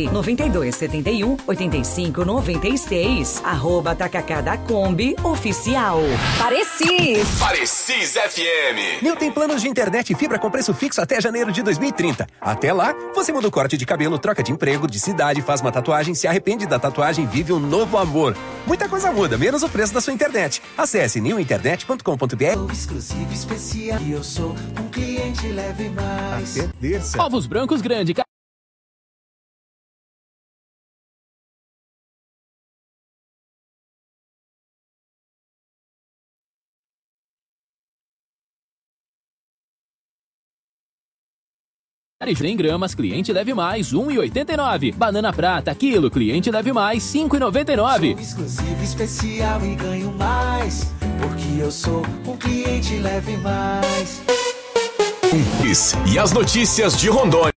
99271-8596. @ da Kombi Oficial. Parecis! Parecis FM. Nil tem planos de internet e fibra com preço fixo até janeiro de 2030. Até lá, você muda o corte de cabelo, troca de emprego, de cidade, faz uma tatuagem, se arrepende da tatuagem, vive um novo amor. Muita coisa muda, menos o preço da sua internet. Acesse nilinternet.com.br. Exclusivo especial. E eu sou um cliente leve mais. Até terça. Ovos brancos grande. Em gramas, cliente leve mais, 1,89. Banana prata, quilo, cliente leve mais, 5,99. Sou exclusivo especial e ganho mais, porque eu sou um cliente leve mais. E as notícias de Rondônia.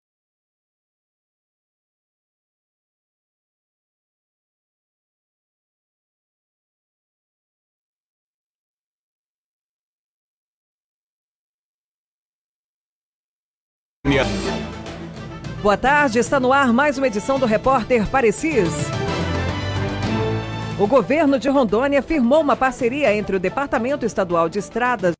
Boa tarde, está no ar mais uma edição do Repórter Parecis. O governo de Rondônia firmou uma parceria entre o Departamento Estadual de Estradas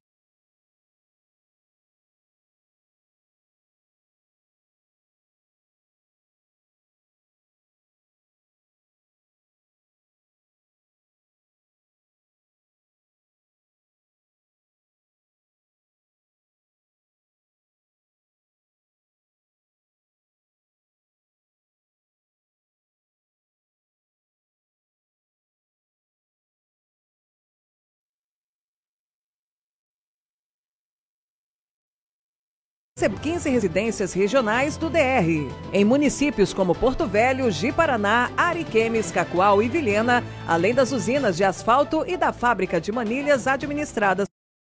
15 residências regionais do DR, em municípios como Porto Velho, Ji-Paraná, Ariquemes, Cacoal e Vilhena, além das usinas de asfalto e da fábrica de manilhas administradas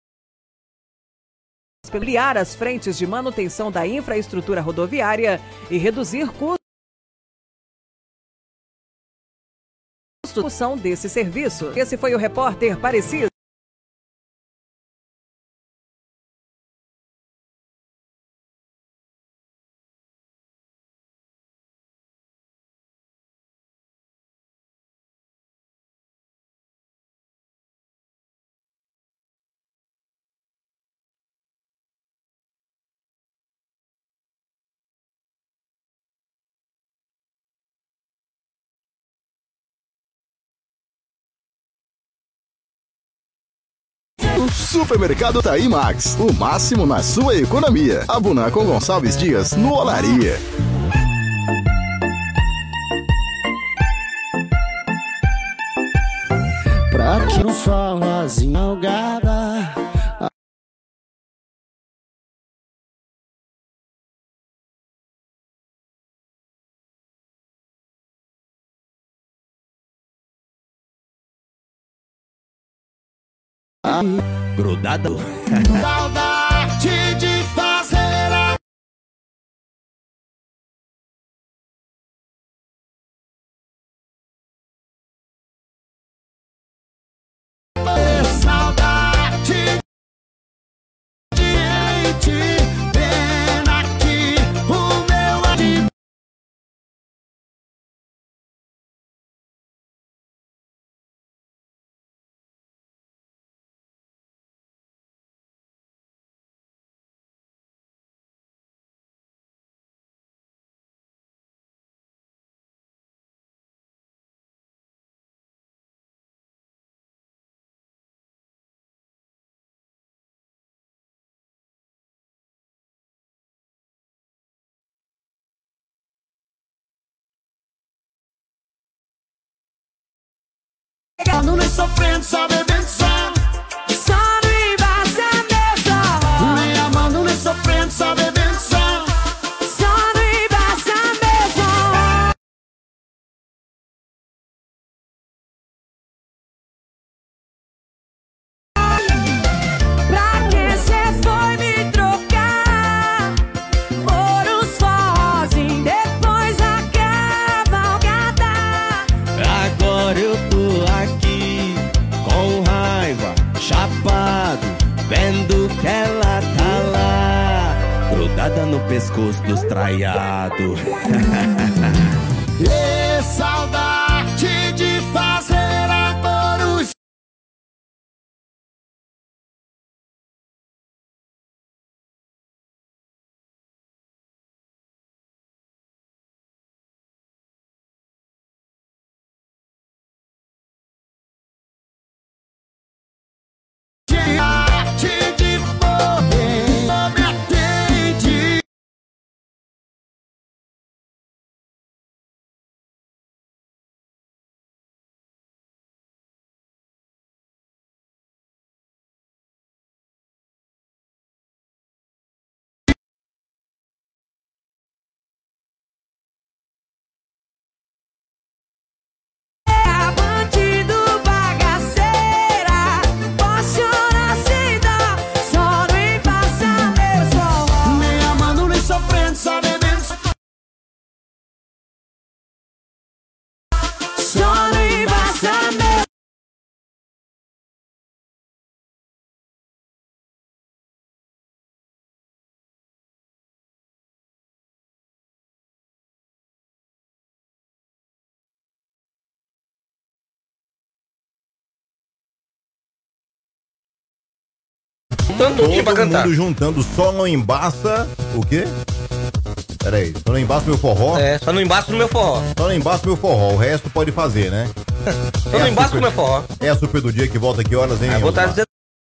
para ampliar as frentes de manutenção da infraestrutura rodoviária e reduzir custos desse serviço. Esse foi o repórter Parecis. Supermercado Taí Max, o máximo na sua economia. Abuna com Gonçalves Dias, no Olaria. Pra que não sozinha algada. Grudado. Saudade de fazer a... Saudade de te pena que o meu amigo. Quando nem sofrendo, só bebendo só. Só no embasamento. Nem amando, nem sofrendo, só bebendo só. Só no embasamento. Pra que cê foi me trocar por uns forrozinhos, depois a cavalgada. Agora eu tô aqui com raiva, chapado, vendo que ela tá lá, grudada no pescoço dos traiados. E saudade de fazer amor. De morrer, não me atende. Bandido, bagaceira, posso chorar sem dó, só no embasamento. Nem amando, nem sofrendo, só bebendo. Só no embasamento. Todo mundo juntando, só não embaça. O quê? Peraí, só não embaça meu forró? É, só não embaça no meu forró. Só não embaça meu forró, o resto pode fazer, né? Só não embaça no meu forró. É a super do dia que volta que horas, hein? Vou estar dizendo.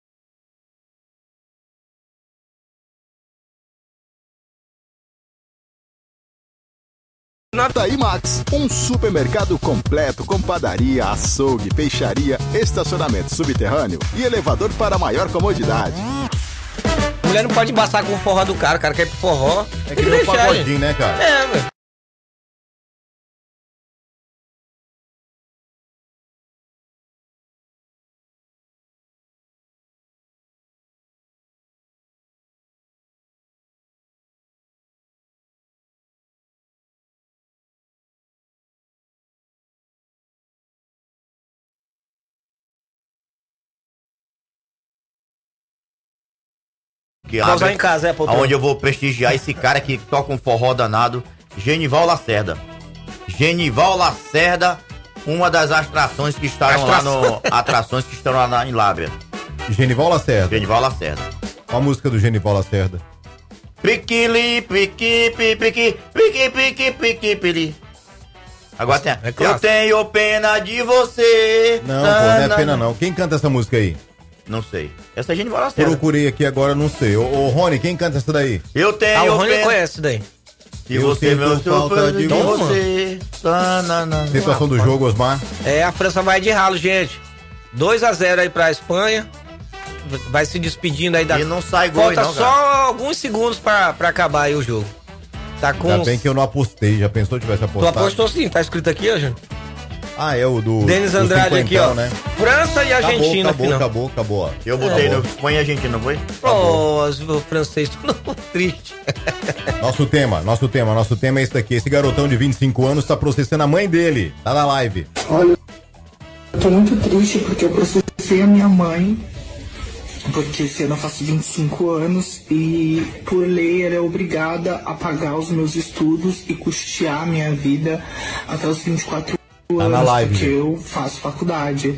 Taí Max, um supermercado completo com padaria, açougue, peixaria, estacionamento subterrâneo e elevador para maior comodidade. Mulher não pode embaçar com o forró do cara, o cara quer ir pro forró. É que nem um pagodinho, né, cara? É, velho. Que Pra usar abre, em casa, patrão. onde eu vou prestigiar esse cara que toca um forró danado, Genival Lacerda. Genival Lacerda, uma das atrações que estarão lá em Lábrea. Genival Lacerda. Genival Lacerda. Qual a música do Genival Lacerda? Piquili, piqui, piqui, piqui, piqui, piqui, piqui. Agora tem. Eu tenho pena de você. Não, pô, não é pena não. Quem canta essa música aí? Não sei. Essa é Genival Lacerda. Procurei aqui agora, não sei. Ô, Rony, quem canta essa daí? Eu tenho o Rony conhece isso daí. E você, meu falta de você. Situação do jogo, Osmar. A França vai de ralo, gente. 2-0 aí pra Espanha. Vai se despedindo aí da... E não sai gol, Falta não, só alguns segundos pra acabar aí o jogo. Tá com... Ainda bem que eu não apostei. Já pensou se tivesse Tu apostado? apostou sim, tá escrito aqui, ó, gente. Ah, é o do... Denis Andrade aqui, ó. Né? França e Argentina, Acabou, ó. Eu botei no Espanha e Argentina, não foi? O francês todo triste. Nosso tema é esse daqui. Esse garotão de 25 anos tá processando a mãe dele. Tá na live. Olha, eu tô muito triste porque eu processei a minha mãe, porque esse ano eu faço 25 anos e, por lei, ela é obrigada a pagar os meus estudos e custear a minha vida até os 24 tá na live, porque eu faço faculdade.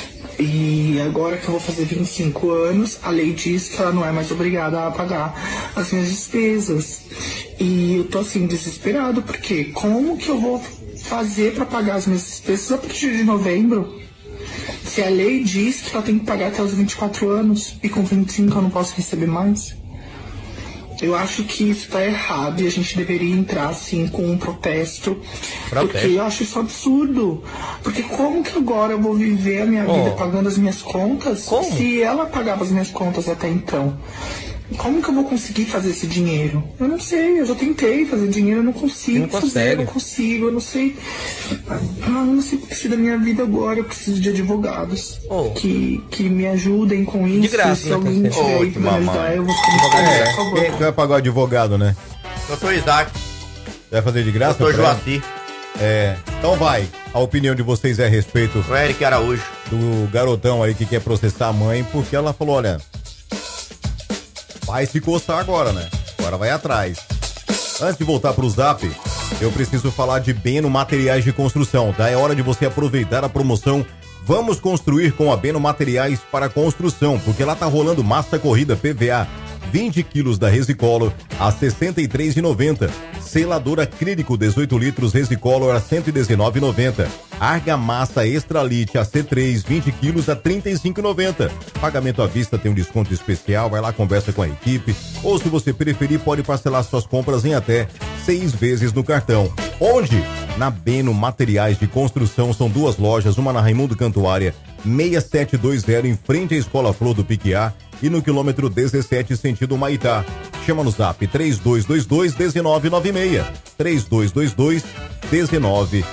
E agora que eu vou fazer 25 anos, a lei diz que ela não é mais obrigada a pagar as minhas despesas. E eu tô assim, desesperado, porque como que eu vou fazer pra pagar as minhas despesas a partir de novembro? Se a lei diz que ela tem que pagar até os 24 anos e com 25 eu não posso receber mais? Eu acho que isso tá errado e a gente deveria entrar assim com um protesto. Porque eu acho isso absurdo. Porque como que agora eu vou viver a minha vida pagando as minhas contas se ela pagava as minhas contas até então? Como que eu vou conseguir fazer esse dinheiro? Eu não sei, eu já tentei fazer dinheiro, eu não consigo fazer, eu não consigo, eu não sei. Eu não sei o que precisa da minha vida agora, eu preciso de advogados que me ajudem com isso. De graça, se alguém tiver aí pra me ajudar, eu vou ficar muito feliz, por favor. Quem vai pagar o advogado, né? Doutor Isaac. Vai fazer de graça? Doutor Joaci. Então vai. A opinião de vocês é a respeito o Eric Araújo, do garotão aí que quer processar a mãe, porque ela falou, olha, vai se coçar agora, né? Agora vai atrás. Antes de voltar pro Zap, eu preciso falar de Beno Materiais de Construção, tá? É hora de você aproveitar a promoção Vamos Construir com a Beno Materiais para Construção, porque lá tá rolando massa corrida PVA 20 quilos da Resicolor a R$ 63,90. Selador acrílico 18 litros Resicolor a R$ 119,90. Argamassa Extralite a C3 20 quilos a R$ 35,90. Pagamento à vista tem um desconto especial, vai lá, conversa com a equipe. Ou se você preferir, pode parcelar suas compras em até 6 vezes no cartão. Onde? Na Beno Materiais de Construção. São duas lojas, uma na Raimundo Cantuária 6720 em frente à Escola Flor do Piquiá e no quilômetro 17 sentido Maitá. Chama no Zap 3222-1996. 3222-1996.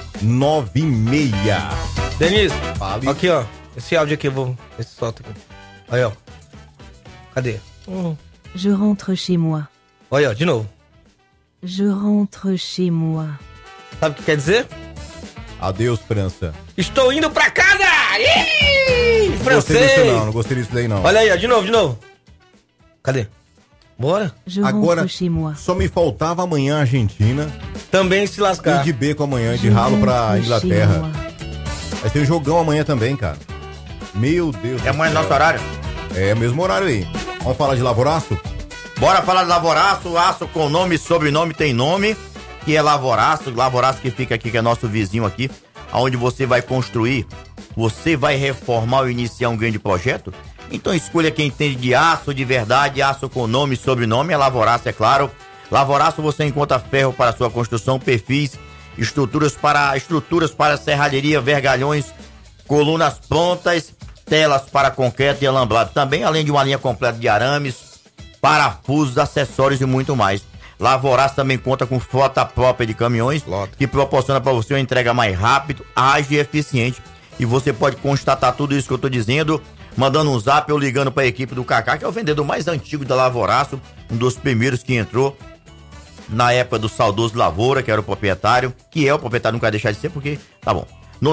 Denise, aqui ó, esse áudio aqui, eu vou ver se solta aqui. Aí ó, cadê? Je rentre chez moi. Olha ó, de novo. Je rentre chez moi. Sabe o que quer dizer? Adeus, França. Estou indo pra casa! Ih, francês! Não gostei disso daí não. Olha aí, ó, de novo. Cadê? Bora? Agora, só me faltava amanhã a Argentina. Também se lascar. E de beco amanhã, de ralo pra Inglaterra. Vai ter um jogão amanhã também, cara. Meu Deus. É amanhã nosso horário? É, mesmo horário aí. Vamos falar de Lavoraço? Bora falar de Lavoraço. Aço com nome e sobrenome tem nome. Que é Lavoraço. Lavoraço que fica aqui, que é nosso vizinho aqui. Onde você vai construir, você vai reformar ou iniciar um grande projeto. Então escolha quem entende de aço de verdade, aço com nome e sobrenome, é Lavoraço, é claro. Lavoraço você encontra ferro para sua construção, perfis, estruturas para serralheria, vergalhões, colunas prontas, telas para concreto e alambrado. Também, além de uma linha completa de arames, parafusos, acessórios e muito mais. Lavoraço também conta com frota própria de caminhões, que proporciona para você uma entrega mais rápida, ágil e eficiente. E você pode constatar tudo isso que eu tô dizendo, mandando um zap ou ligando para a equipe do Cacá, que é o vendedor mais antigo da Lavoraço, um dos primeiros que entrou na época do saudoso Lavoura, que era o proprietário, que é o proprietário, nunca vai deixar de ser, porque tá bom. No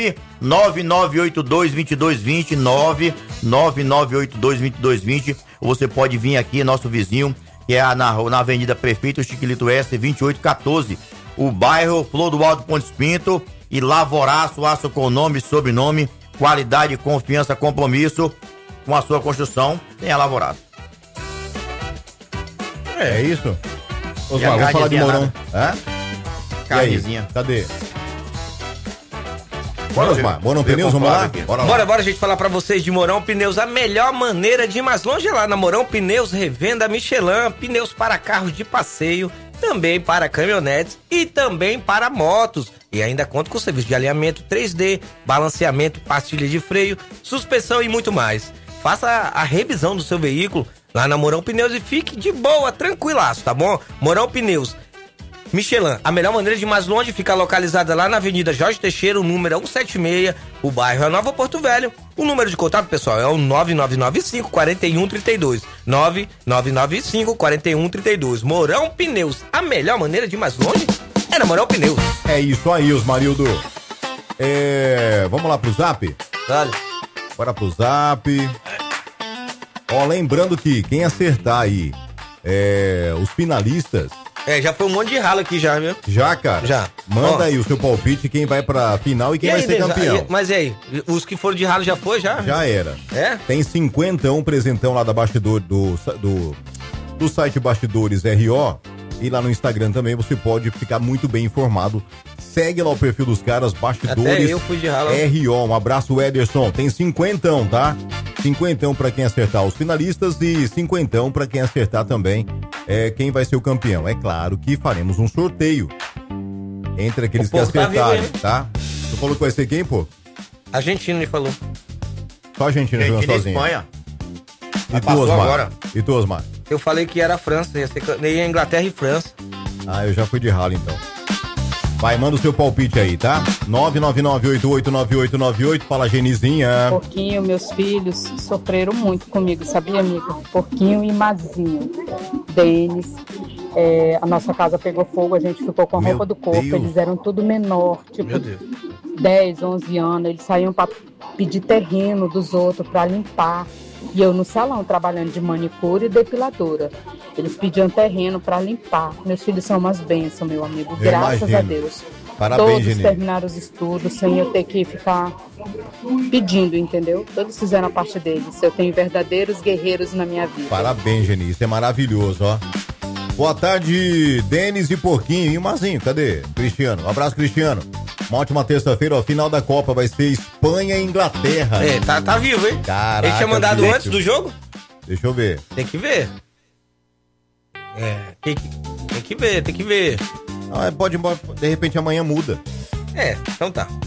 999822220, 999822220, você pode vir aqui, nosso vizinho, que é na Avenida Prefeito Chiquilito S, 2814, o bairro Flor do Alto Pontes Pinto, e Lavoraço, aço com nome e sobrenome, qualidade, confiança, compromisso com a sua construção, tem a Lavoraço. É isso? Osmar, vamos falar de Mourão. Carnezinha. Cadê? Bora, Osmar. Mourão Pneus, vamos lá? Bora, a gente falar pra vocês de Mourão Pneus. A melhor maneira de ir mais longe é lá na Mourão Pneus, revenda Michelin, pneus para carros de passeio, também para caminhonetes e também para motos. E ainda conta com serviço de alinhamento 3D, balanceamento, pastilha de freio, suspensão e muito mais. Faça a revisão do seu veículo lá na Mourão Pneus e fique de boa, tranquilaço, tá bom? Mourão Pneus Michelin, a melhor maneira de ir mais longe, fica localizada lá na Avenida Jorge Teixeira, o número é 176, o bairro é Nova Porto Velho. O número de contato, pessoal, é o 9995-4132. 9995-4132. Mourão Pneus, a melhor maneira de ir mais longe é na Mourão Pneus. É isso aí, Osmarildo. Vamos lá pro Zap? Dale. Bora pro Zap. Ó, lembrando que quem acertar aí os finalistas... já foi um monte de ralo aqui já, viu? Já, cara? Já. Manda aí o seu palpite, quem vai pra final e quem vai ser campeão. Mas e aí? Os que foram de ralo já foi, já? Já era. É? Tem 50 presentão lá da Bastidor, do site Bastidores RO. E lá no Instagram também você pode ficar muito bem informado. Segue lá o perfil dos caras, Bastidores Até eu fui de ralo. RO. Um abraço, Ederson. Tem 50, tá? 50 pra quem acertar os finalistas e 50 pra quem acertar também quem vai ser o campeão. É claro que faremos um sorteio entre aqueles que acertarem, tá? Tu falou que vai ser quem, pô? Argentina me falou. Só a Argentina jogando sozinho. Espanha. E tu, Osmar? Agora. E tu, Osmar? Eu falei que era a França, ia ser Inglaterra e França. Eu já fui de ralo então. Vai, manda o seu palpite aí, tá? 999889898, fala Genizinha. Porquinho, meus filhos sofreram muito comigo, sabia, amiga? Porquinho e Mazinho. Denis, a nossa casa pegou fogo, a gente ficou com a roupa do corpo, eles eram tudo menor, tipo 10, 11 anos, eles saíam pra pedir terreno dos outros pra limpar. E eu no salão, trabalhando de manicure e depiladora. Eles pediam terreno pra limpar. Meus filhos são umas bênçãos, meu amigo. Graças a Deus. Parabéns, todos Geni. terminaram os estudos sem eu ter que ficar pedindo, entendeu? Todos fizeram a parte deles. Eu tenho verdadeiros guerreiros na minha vida. Parabéns, Geni. Isso é maravilhoso, ó. Boa tarde, Denis e Porquinho. E o Mazinho, cadê? Cristiano. Um abraço, Cristiano. Uma ótima terça-feira, ó. Final da Copa vai ser Espanha e Inglaterra. Tá vivo, hein? Caraca, ele tinha mandado antes do jogo? Deixa eu ver. Tem que ver. Tem que ver. Pode, de repente amanhã muda. Então tá.